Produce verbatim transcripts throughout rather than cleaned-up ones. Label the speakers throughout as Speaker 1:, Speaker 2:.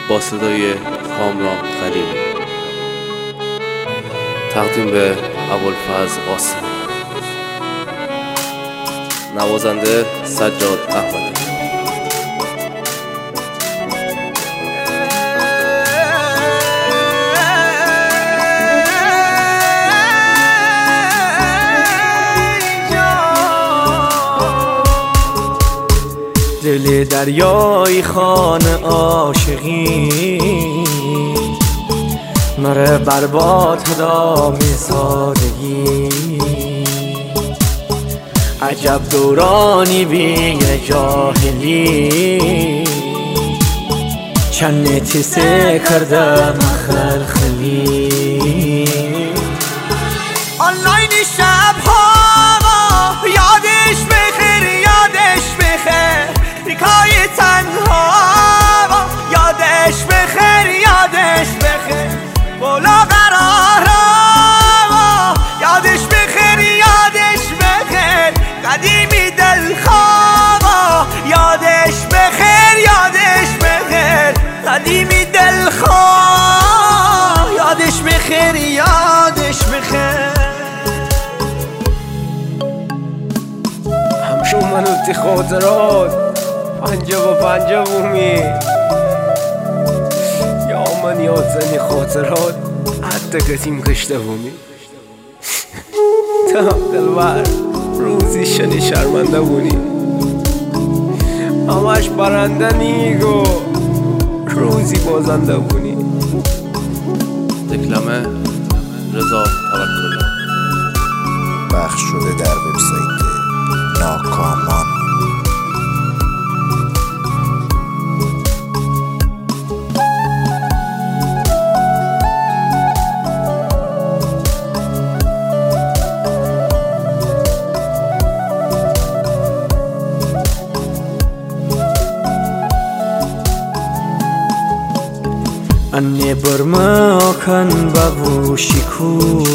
Speaker 1: با صدای کامران خلیلی، تقدیم به ابوالفضل قاسمی، نوازنده سجاد احمدی.
Speaker 2: دل دریای خانه عاشقی مره برباد هدام سادگی، عجب دورانی بین جاهلی چند تیسه کردم خلخلی.
Speaker 3: آنلاین شب ها یادش بخیر یادش بخیر، ریکای تنها یادش بخیر یادش بخیر، بولا قرارا یادش بخیر یادش بخیر، قدیمی دلخواه یادش بخیر یادش بخیر، قدیمی دلخواه یادش بخیر یادش بخیر.
Speaker 2: همشون منو تی خاطرات پنجه و پنجه بومی یا من یادزنی خاطرات حتی کسیم کشته بومی. تا دلبر روزی شنی شرمنده بونی، همش برنده نیگو روزی بازنده بونی.
Speaker 1: دکلمه رضا توکلی،
Speaker 4: پخش شده در وبسایت ناکامان.
Speaker 2: Anne burma kan babu shiku,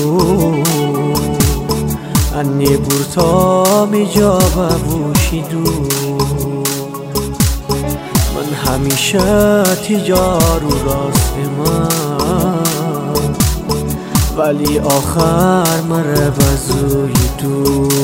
Speaker 2: anne burta mi ja babu shidu, man hamisha tijaru rast man, vali akhar mara bazuy du.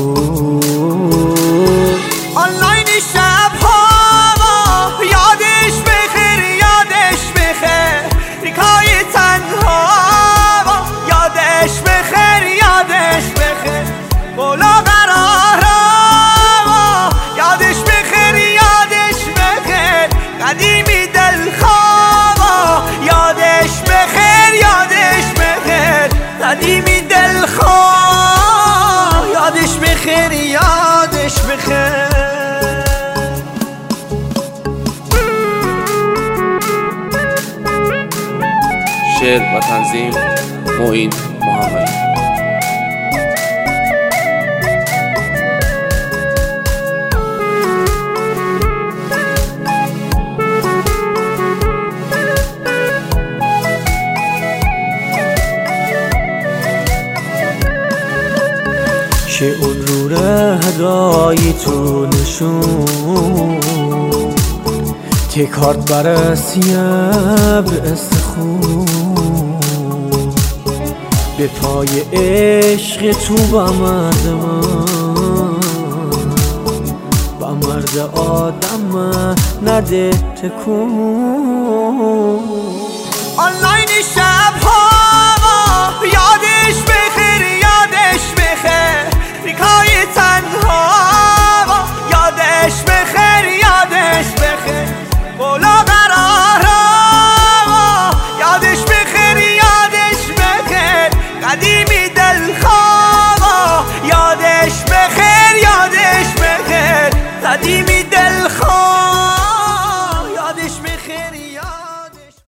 Speaker 3: آنلاین شب ها یادش بخیر یادش بخیر، ریکای تنها یادش بخیر یادش بخیر، بولا قرارا یادش بخیر یادش بخیر، قدیمی دلخواه یادش بخیر یادش بخیر، قدیمی دلخواه یادش بخیر یادش بخیر.
Speaker 1: شعر و تنظیم معین محمدی.
Speaker 2: چه اون رو هدایی تو نشون تکارت برسیم به استخون، به پای عشق تو با مرد من، با مرد آدم نده تکون.
Speaker 3: آنلاین شب ها